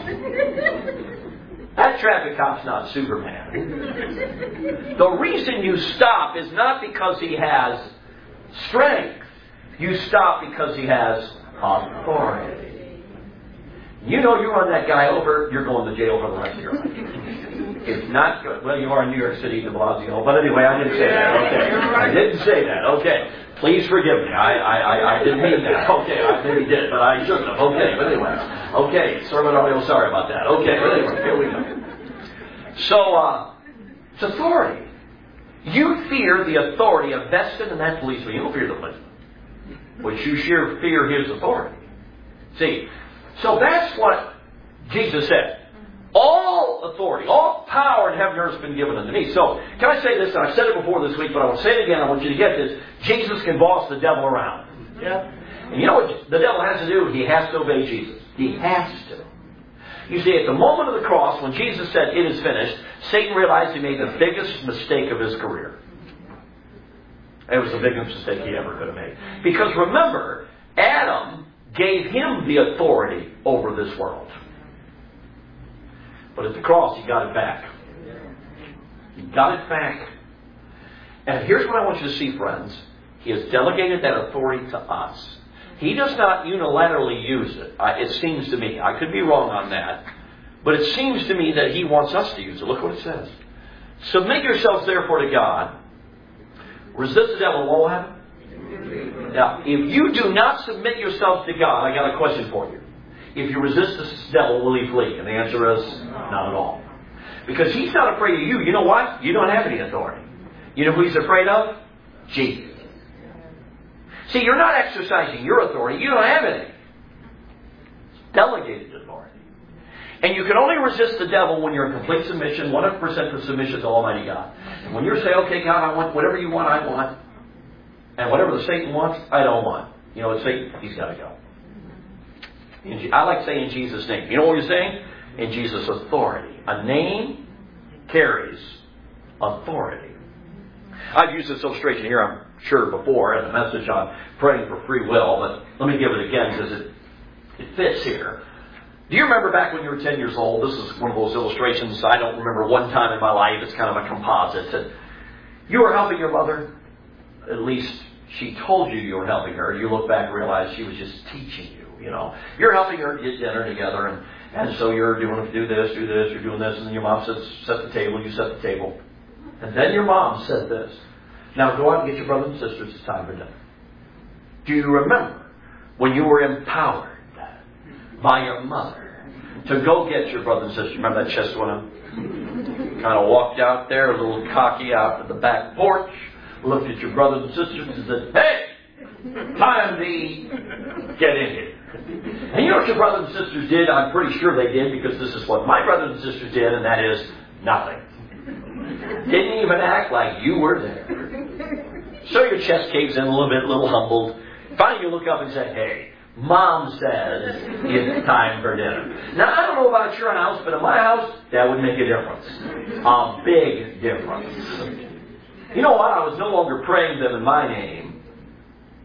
That traffic cop's not Superman. The reason you stop is not because he has strength. You stop because he has authority. You run that guy over, you're going to jail for the rest of your life. It's not good. Well, you are in New York City, de Blasio. But anyway, I didn't say that. Okay. I didn't say that. Okay. Please forgive me. I didn't mean that. Okay. I maybe did, but I shouldn't have. Okay. But anyway. Okay. Sermon audio, sorry about that. Okay. But anyway, here we go. So, it's authority. You fear the authority vested in that policeman. You don't fear the policeman. But you fear his authority. See, so that's what Jesus said. All authority, all power in heaven and earth has been given unto me. So, can I say this? And I've said it before this week, but I will say it again. I want you to get this. Jesus can boss the devil around. Yeah. And you know what the devil has to do? He has to obey Jesus. He has to. You see, at the moment of the cross, when Jesus said, "It is finished," Satan realized he made the biggest mistake of his career. It was the biggest mistake he ever could have made. Because remember, Adam gave him the authority over this world. But at the cross, he got it back. He got it back. And here's what I want you to see, friends. He has delegated that authority to us. He does not unilaterally use it. It seems to me. I could be wrong on that. But it seems to me that he wants us to use it. Look what it says. Submit yourselves therefore to God. Resist the devil. What will happen? Now, if you do not submit yourselves to God, I got a question for you. If you resist the devil, will he flee? And the answer is not at all. Because he's not afraid of you. You know what? You don't have any authority. You know who he's afraid of? Jesus. See, you're not exercising your authority. You don't have any. It's delegated authority. And you can only resist the devil when you're in complete submission, 100% of submission to Almighty God. And when you say, "Okay, God, I want whatever you want, I want. And whatever the Satan wants, I don't want." It's Satan. He's got to go. I like saying in Jesus' name. You know what you're saying? In Jesus' authority. A name carries authority. I've used this illustration here, I'm sure, before in a message on praying for free will, but let me give it again because it fits here. Do you remember back when you were 10 years old? This is one of those illustrations I don't remember one time in my life. It's kind of a composite. And you were helping your mother. At least she told you were helping her. You look back and realize she was just teaching you. You're helping her get dinner together, and so you're do this, you're doing this, and then your mom says, "Set the table," you set the table. And then your mom said this, "Now go out and get your brothers and sisters, it's time for dinner." Do you remember when you were empowered by your mother to go get your brothers and sisters? Remember that chest went up? Kind of walked out there, a little cocky out to the back porch, looked at your brothers and sisters and said, "Hey, time to eat. Get in here." And you know what your brothers and sisters did? I'm pretty sure they did, because this is what my brothers and sisters did, and that is nothing. Didn't even act like you were there. So your chest caves in a little humbled. Finally you look up and say, "Hey, Mom says it's time for dinner." Now, I don't know about your house, but in my house, that would make a difference. A big difference. You know what? I was no longer praying them in my name.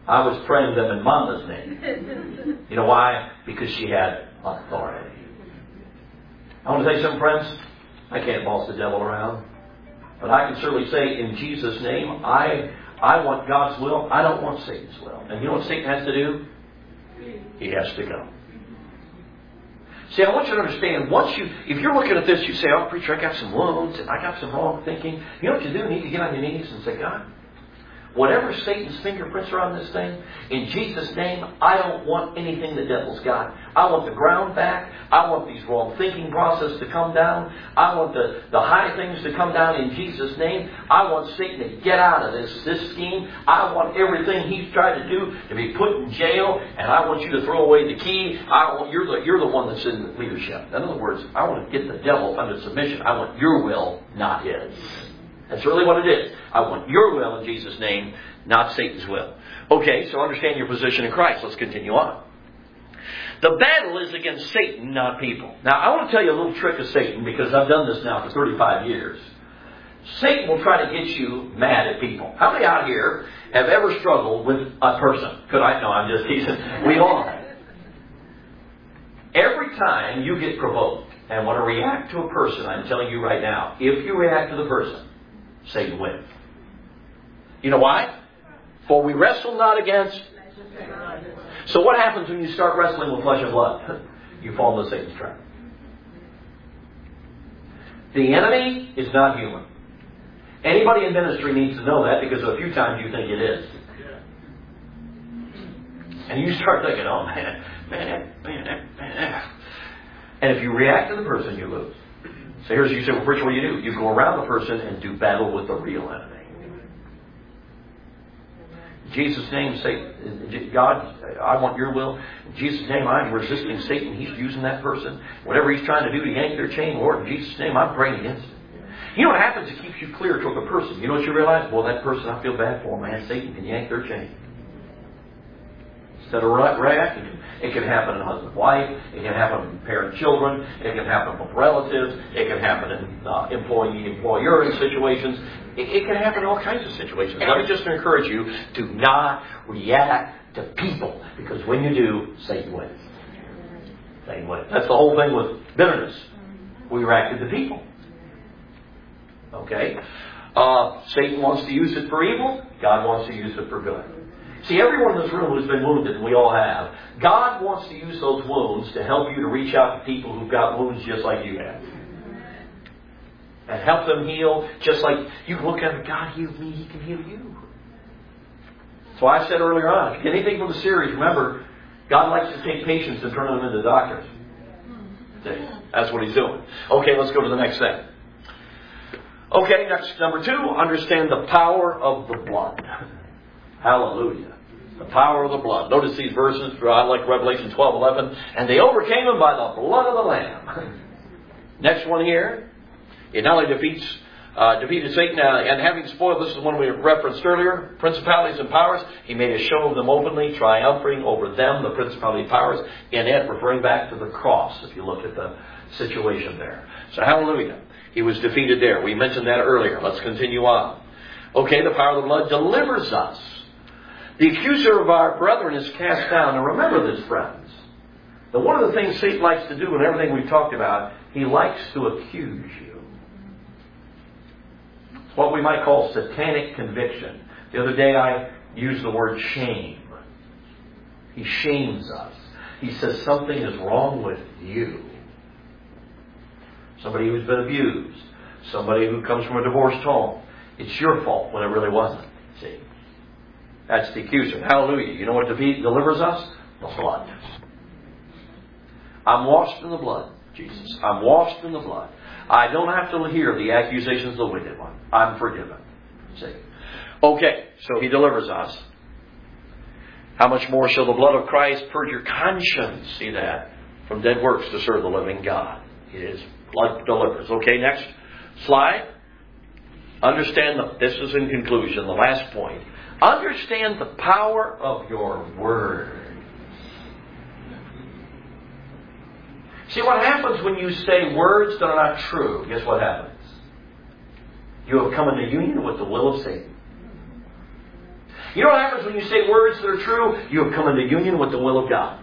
I was praying them in Mama's name. You know why? Because she had authority. I want to tell you something, friends. I can't boss the devil around. But I can certainly say, in Jesus' name, I want God's will. I don't want Satan's will. And you know what Satan has to do? He has to go. See, I want you to understand, if you're looking at this, you say, oh, preacher, I got some wounds and I got some wrong thinking. You know what you do? You need to get on your knees and say, God, whatever Satan's fingerprints are on this thing, in Jesus' name, I don't want anything the devil's got. I want the ground back. I want these wrong thinking processes to come down. I want the high things to come down in Jesus' name. I want Satan to get out of this scheme. I want everything he's tried to do to be put in jail, and I want you to throw away the key. You're the one that's in leadership. In other words, I want to get the devil under submission. I want your will, not his. That's really what it is. I want your will in Jesus' name, not Satan's will. Okay, so understand your position in Christ. Let's continue on. The battle is against Satan, not people. Now, I want to tell you a little trick of Satan, because I've done this now for 35 years. Satan will try to get you mad at people. How many out here have ever struggled with a person? No, I'm just teasing. We all have. Every time you get provoked and want to react to a person, I'm telling you right now, if you react to the person, Satan wins. You know why? For we wrestle not against. So what happens when you start wrestling with flesh and blood? You fall into Satan's trap. The enemy is not human. Anybody in ministry needs to know that, because a few times you think it is. And you start thinking, oh man. And if you react to the person, you lose. So you say, well, preacher, what do? You go around the person and do battle with the real enemy. In Jesus' name, Satan, God, I want your will. In Jesus' name, I'm resisting Satan. He's using that person. Whatever he's trying to do to yank their chain, Lord, in Jesus' name, I'm praying against it. You know what happens? It keeps you clear toward the person. You know what you realize? Well, that person, I feel bad for, man. Satan can yank their chain. Instead of reacting, it can happen in husband-wife. It can happen in parent-children. It can happen with relatives. It can happen in employee-employer situations. It can happen in all kinds of situations. Let me just encourage you to not react to people, because when you do, Satan wins. Satan wins. That's the whole thing with bitterness. We reacted to people. Okay? Satan wants to use it for evil. God wants to use it for good. See, everyone in this room who's been wounded, and we all have, God wants to use those wounds to help you to reach out to people who've got wounds just like you have. And help them heal, just like you look at them, God healed me, He can heal you. So I said earlier on, if you get anything from the series, remember, God likes to take patients and turn them into doctors. See, that's what He's doing. Okay, let's go to the next thing. Okay, next, number 2, understand the power of the blood. Hallelujah. The power of the blood. Notice these verses. I like Revelation 12:11. And they overcame him by the blood of the Lamb. Next one here. It not only defeated Satan, and having spoiled, this is one we referenced earlier, principalities and powers, He made a show of them openly, triumphing over them, the principality and powers, in it, referring back to the cross, if you look at the situation there. So hallelujah. He was defeated there. We mentioned that earlier. Let's continue on. Okay, the power of the blood delivers us. The accuser of our brethren is cast down. Now remember this, friends. That one of the things Satan likes to do in everything we've talked about, he likes to accuse you. It's what we might call satanic conviction. The other day I used the word shame. He shames us. He says something is wrong with you. Somebody who's been abused. Somebody who comes from a divorced home. It's your fault when it really wasn't. See? That's the accuser. Hallelujah. You know what delivers us? The blood. I'm washed in the blood, Jesus. I'm washed in the blood. I don't have to hear the accusations of the wicked one. I'm forgiven. See? Okay, so He delivers us. How much more shall the blood of Christ purge your conscience? See that? From dead works to serve the living God. His blood delivers. Okay, next slide. Understand this is in conclusion, the last point. Understand the power of your words. See what happens when you say words that are not true? Guess what happens? You have come into union with the will of Satan. You know what happens when you say words that are true? You have come into union with the will of God.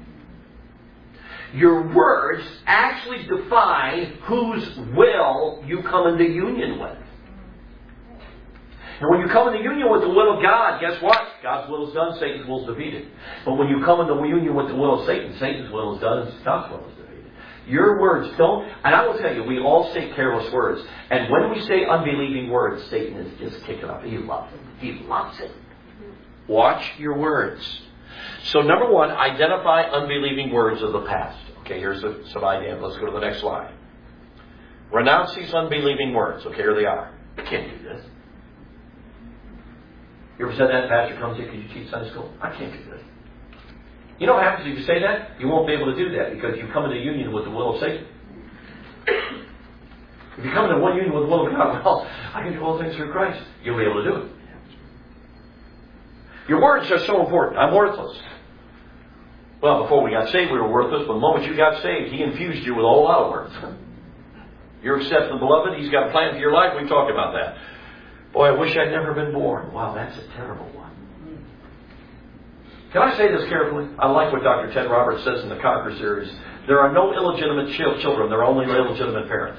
Your words actually define whose will you come into union with. And when you come into union with the will of God, guess what? God's will is done, Satan's will is defeated. But when you come into union with the will of Satan, Satan's will is done, God's will is defeated. Your words don't, and I will tell you, we all say careless words. And when we say unbelieving words, Satan is just kicking up. He loves it. He loves it. Watch your words. So number one, identify unbelieving words of the past. Okay, here's some ideas. Let's go to the next slide. Renounce these unbelieving words. Okay, here they are. I can't do this. You ever said that? Pastor comes in, could you teach Sunday school? I can't do this. You know what happens if you say that? You won't be able to do that because you come into union with the will of Satan. If you come into one union with the will of God, well, I can do all things through Christ. You'll be able to do it. Your words are so important. I'm worthless. Well, before we got saved, we were worthless. But the moment you got saved, He infused you with a whole lot of words. You're accepted and beloved. He's got a plan for your life. We talked about that. Boy, I wish I'd never been born. Wow, that's a terrible one. Can I say this carefully? I like what Dr. Ted Roberts says in the Conquer series. There are no illegitimate children. There are only illegitimate parents.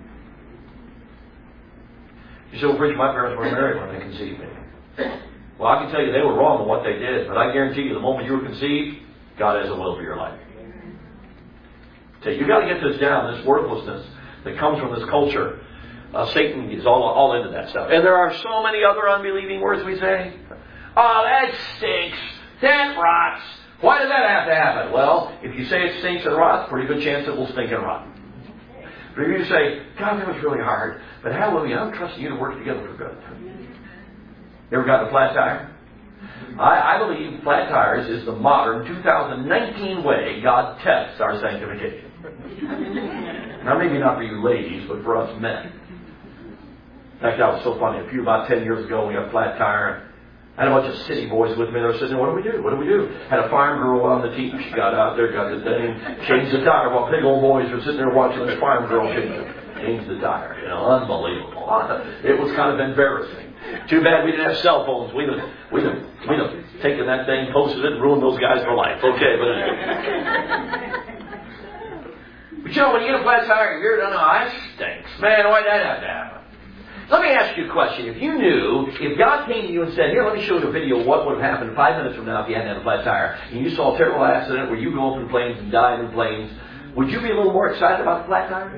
You say, well, Bridge, my parents were married when they conceived me. Well, I can tell you they were wrong in what they did, but I guarantee you the moment you were conceived, God has a will for your life. So you've got to get this down, this worthlessness that comes from this culture. Satan is all into that stuff. And there are so many other unbelieving words we say. Oh, that stinks. That rots. Why did that have to happen? Well, if you say it stinks and rots, pretty good chance it will stink and rot. But if you say, God, that was really hard, but hallelujah, I'm trusting you to work together for good. You ever got a flat tire? I believe flat tires is the modern 2019 way God tests our sanctification. Now, maybe not for you ladies, but for us men. In fact, that was so funny. About 10 years ago, we had a flat tire. I had a bunch of city boys with me. They were sitting there, what do we do? What do we do? Had a farm girl on the team. She got out there, got the thing, changed the tire while big old boys were sitting there watching this farm girl change the tire. You know, unbelievable. It was kind of embarrassing. Too bad we didn't have cell phones. We'd have taken that thing, posted it, and ruined those guys for life. Okay, but anyway. But you know, when you get a flat tire, you're no, that stinks. Man, why'd that have to happen? Let me ask you a question. If you knew, if God came to you and said, here, let me show you a video of what would have happened 5 minutes from now if you hadn't had a flat tire, and you saw a terrible accident where you go up in flames and died in flames, would you be a little more excited about the flat tire?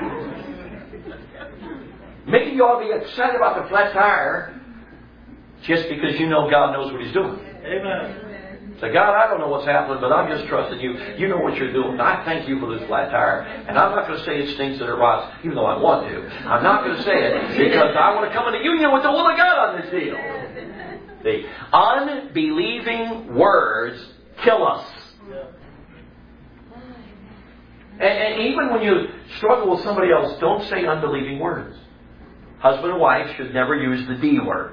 Maybe you ought to be excited about the flat tire just because you know God knows what He's doing. Amen. Say, God, I don't know what's happening, but I'm just trusting you. You know what you're doing. I thank you for this flat tire. And I'm not going to say it stinks and it rots, even though I want to. I'm not going to say it because I want to come into union with the will of God on this deal. The unbelieving words kill us. And even when you struggle with somebody else, don't say unbelieving words. Husband and wife should never use the D word.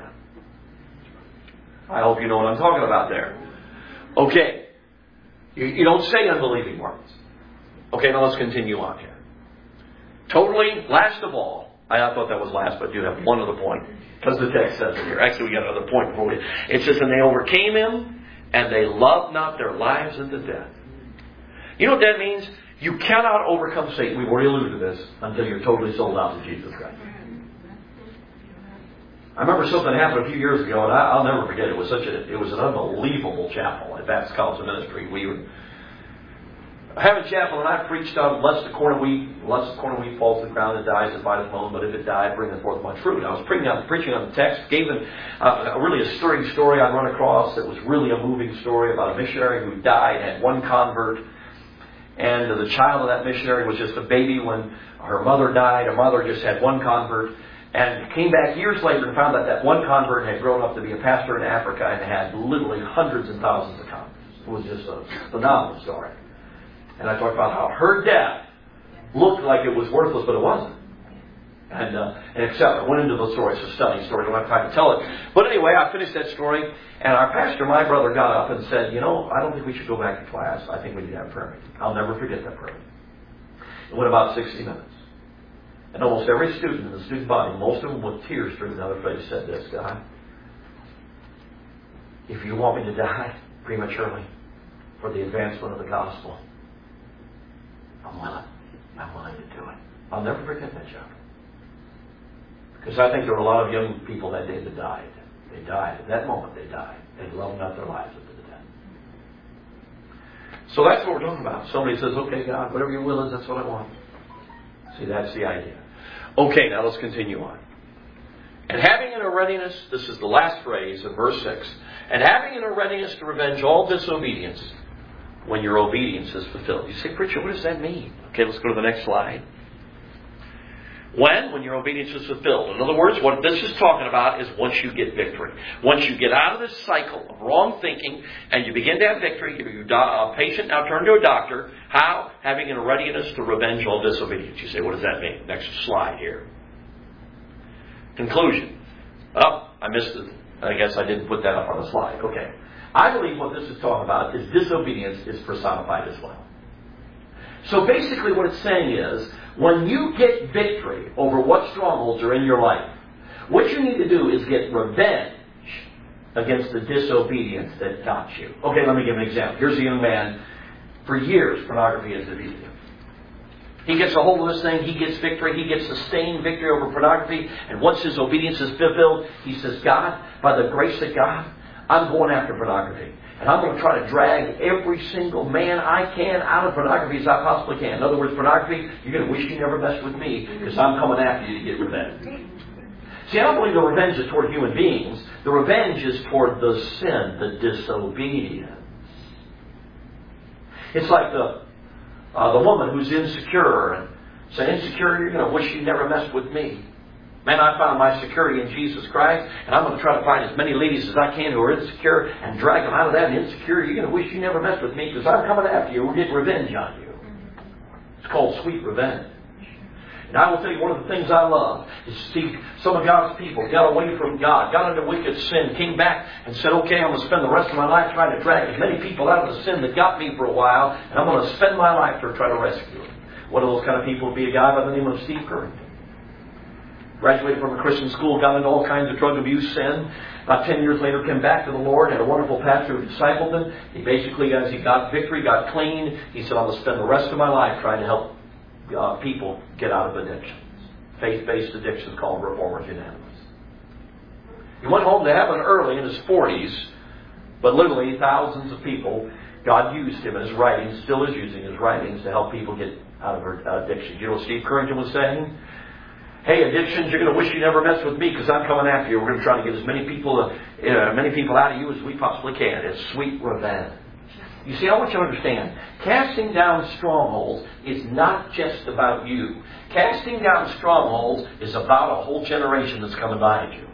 I hope you know what I'm talking about there. Okay. You don't say unbelieving words. Okay, now let's continue on here. Totally, last of all, I thought that was last, but I do have one other point. Because the text says it here. Actually, we got another point before we... It says, and they overcame him, and they loved not their lives unto death. You know what that means? You cannot overcome Satan. We've already alluded to this until you're totally sold out to Jesus Christ. I remember something happened a few years ago, and I'll never forget it. It was an unbelievable chapel at Baptist College of Ministry. We were having chapel, and I preached on unless the corn of wheat falls to the ground and dies, it bideth alone, but if it die, it bringeth forth much fruit. I was preaching on the text, gave really a stirring story I'd run across. It was really a moving story about a missionary who died, had one convert, and the child of that missionary was just a baby when her mother died. Her mother just had one convert. And came back years later and found that one convert had grown up to be a pastor in Africa and had literally hundreds and thousands of converts. It was just a phenomenal story. And I talked about how her death looked like it was worthless, but it wasn't. And except I went into the story. It's a stunning story. I don't have time to tell it. But anyway, I finished that story. And our pastor, my brother, got up and said, I don't think we should go back to class. I think we need to have prayer meeting. I'll never forget that prayer meeting. It went about 60 minutes. And almost every student in the student body, most of them with tears streaming down their face, said this, God, if you want me to die prematurely for the advancement of the gospel, I'm willing to do it. I'll never forget that job. Because I think there were a lot of young people that day that died. They died. At that moment, they died. They loved not their lives unto the death. So that's what we're talking about. Somebody says, okay, God, whatever your will is, that's what I want. See, that's the idea. Okay, now let's continue on. And having in a readiness, this is the last phrase in verse 6, and having in a readiness to revenge all disobedience when your obedience is fulfilled. You say, preacher, what does that mean? Okay, let's go to the next slide. When your obedience is fulfilled. In other words, what this is talking about is once you get victory. Once you get out of this cycle of wrong thinking and you begin to have victory, a patient now turn to a doctor. How? Having a readiness to revenge all disobedience. You say, what does that mean? Next slide here. Conclusion. Oh, I missed it. I guess I didn't put that up on the slide. Okay. I believe what this is talking about is disobedience is personified as well. So basically what it's saying is, when you get victory over what strongholds are in your life, what you need to do is get revenge against the disobedience that got you. Okay, let me give an example. Here's a young man. For years, pornography has defeated him. He gets a hold of this thing, he gets victory, he gets sustained victory over pornography, and once his obedience is fulfilled, he says, God, by the grace of God, I'm going after pornography. And I'm going to try to drag every single man I can out of pornography as I possibly can. In other words, pornography, you're going to wish you never messed with me because I'm coming after you to get revenge. See, I don't believe the revenge is toward human beings. The revenge is toward the sin, the disobedience. It's like the woman who's insecure and saying, insecure, you're going to wish you never messed with me. Man, I found my security in Jesus Christ, and I'm going to try to find as many ladies as I can who are insecure and drag them out of that insecurity. You're going to wish you never messed with me because I'm coming after you. We're getting revenge on you. It's called sweet revenge. And I will tell you, one of the things I love is to see some of God's people got away from God, got into wicked sin, came back and said, okay, I'm going to spend the rest of my life trying to drag as many people out of the sin that got me for a while, and I'm going to spend my life to try to rescue them. One of those kind of people would be a guy by the name of Steve Curry. Graduated from a Christian school, got into all kinds of drug abuse, sin. About 10 years later, came back to the Lord, had a wonderful pastor who discipled him. He basically, as he got victory, got clean, he said, I'm going to spend the rest of my life trying to help people get out of addictions. Faith-based addictions called Reformers Unanimous. He went home to heaven early in his 40s, but literally thousands of people, God used him in his writings, still is using his writings to help people get out of addiction. You know what Steve Currington was saying? Hey, addictions, you're going to wish you never messed with me because I'm coming after you. We're going to try to get as many people out of you as we possibly can. It's sweet revenge. You see, I want you to understand, casting down strongholds is not just about you. Casting down strongholds is about a whole generation that's coming behind you.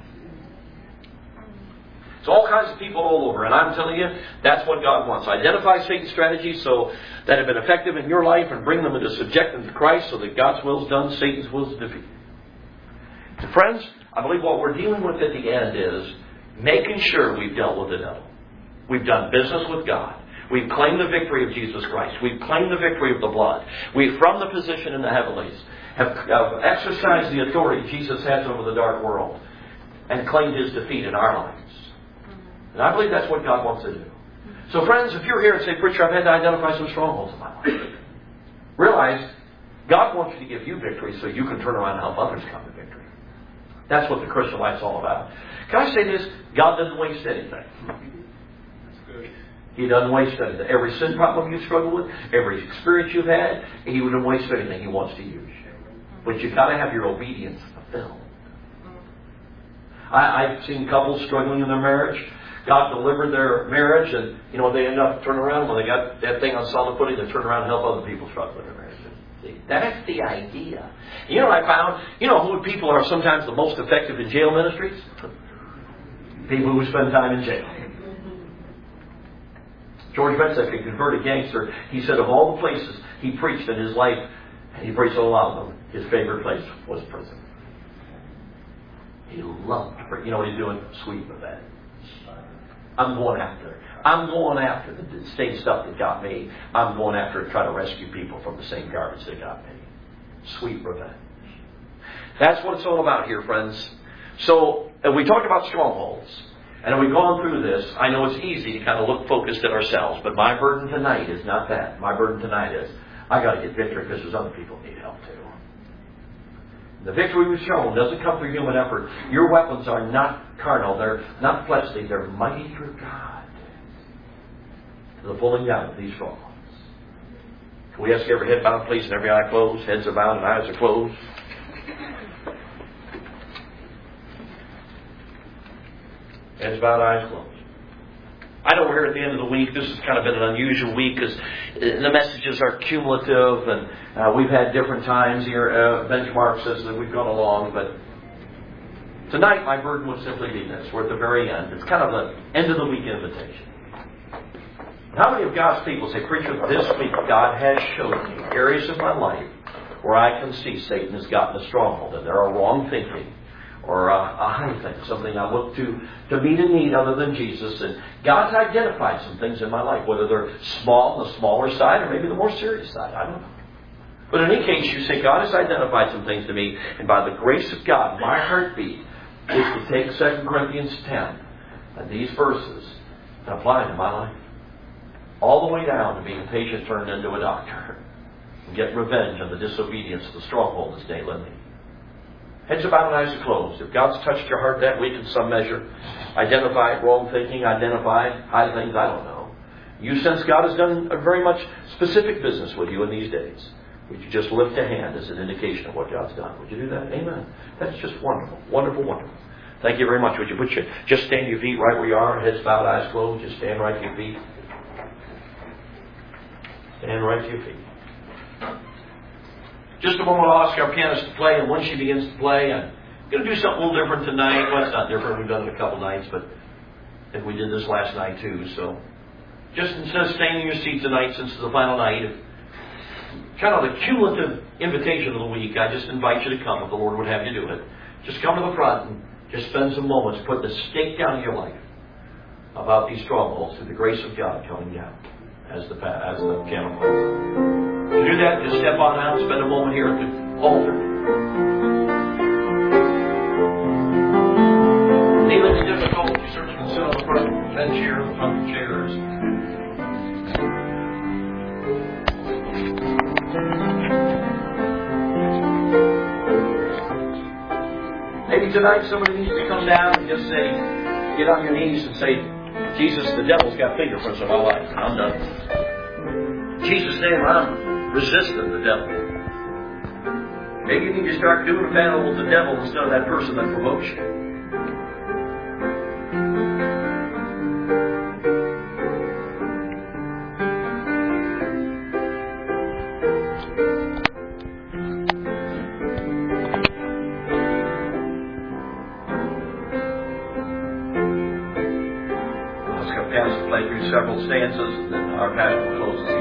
It's all kinds of people all over. And I'm telling you, that's what God wants. Identify Satan's strategies so that have been effective in your life and bring them into subjection to Christ so that God's will is done, Satan's will is defeated. So friends, I believe what we're dealing with at the end is making sure we've dealt with the devil. We've done business with God. We've claimed the victory of Jesus Christ. We've claimed the victory of the blood. We, from the position in the heavenlies, have exercised the authority Jesus has over the dark world and claimed His defeat in our lives. And I believe that's what God wants to do. So friends, if you're here and say, preacher, I've had to identify some strongholds in my life. Realize God wants you to give you victory so you can turn around and help others come to victory. That's what the Christian life's all about. Can I say this? God doesn't waste anything. That's good. He doesn't waste anything. Every sin problem you struggle with, every experience you've had, He wouldn't waste anything He wants to use you. But you've got to have your obedience fulfilled. I've seen couples struggling in their marriage. God delivered their marriage, and they end up turning around when they got that thing on solid footing. They turn around and help other people struggle in their marriage. See, that's the idea. You know what I found? You know who people are sometimes the most effective in jail ministries? People who spend time in jail. George Bensack, a converted gangster, he said of all the places he preached in his life, and he preached a lot of them, his favorite place was prison. He loved prison. You know what he's doing? Sweet revenge. I'm going after the same stuff that got me. I'm going after it, trying to rescue people from the same garbage that got me. Sweet revenge. That's what it's all about here, friends. So, we talked about strongholds. And we've gone through this. I know it's easy to kind of look focused at ourselves, but my burden tonight is not that. My burden tonight is, I got to get victory because there's other people who need help too. The victory we've shown doesn't come through human effort. Your weapons are not carnal. They're not fleshly. They're mighty through God to the pulling down of these strongholds. Can we ask every head bowed, please, and every eye closed? Heads are bowed and eyes are closed. Heads bowed, eyes closed. I know we're here at the end of the week. This has kind of been an unusual week because the messages are cumulative and we've had different times here, benchmarks as we've gone along. But tonight my burden would simply be this. We're at the very end. It's kind of the end of the week invitation. How many of God's people say, Preacher, this week God has shown me areas of my life where I can see Satan has gotten a stronghold and there are wrong thinking or a high thing, something I look to meet a need other than Jesus. And God's identified some things in my life, whether they're small, the smaller side, or maybe the more serious side. I don't know. But in any case, you say, God has identified some things to me, and by the grace of God, my heartbeat is to take 2 Corinthians 10 and these verses and apply them to my life. All the way down to being a patient turned into a doctor and get revenge on the disobedience of the stronghold that's nailing me. Heads are bowed and eyes are closed. If God's touched your heart that week in some measure, identified wrong thinking, identified high things, I don't know. You sense God has done a very much specific business with you in these days. Would you just lift a hand as an indication of what God's done? Would you do that? Amen. That's just wonderful. Wonderful, wonderful. Thank you very much. Would you just stand to your feet right where you are, heads bowed, eyes closed. Just stand right to your feet. Stand right to your feet. Just a moment, I'll ask our pianist to play, and when she begins to play, I'm going to do something a little different tonight. Well, it's not different. We've done it a couple nights, but I think we did this last night too. So just instead of staying in your seat tonight, since it's the final night, kind of the cumulative invitation of the week, I just invite you to come if the Lord would have you do it. Just come to the front and just spend some moments putting the stake down in your life about these strongholds through the grace of God coming down as the piano plays. To do that, just step on out and spend a moment here at the altar. Kneeling is difficult. You certainly can sit on the front bench here, the front chairs. Maybe tonight somebody needs to come down and just say, get on your knees and say, Jesus, the devil's got fingerprints on my life, and I'm done. In Jesus' name, I'm resisting the devil. Maybe you need to start doing a battle with the devil instead of that person that provokes you. Let's go past play through several stanzas, and then our pastor will close this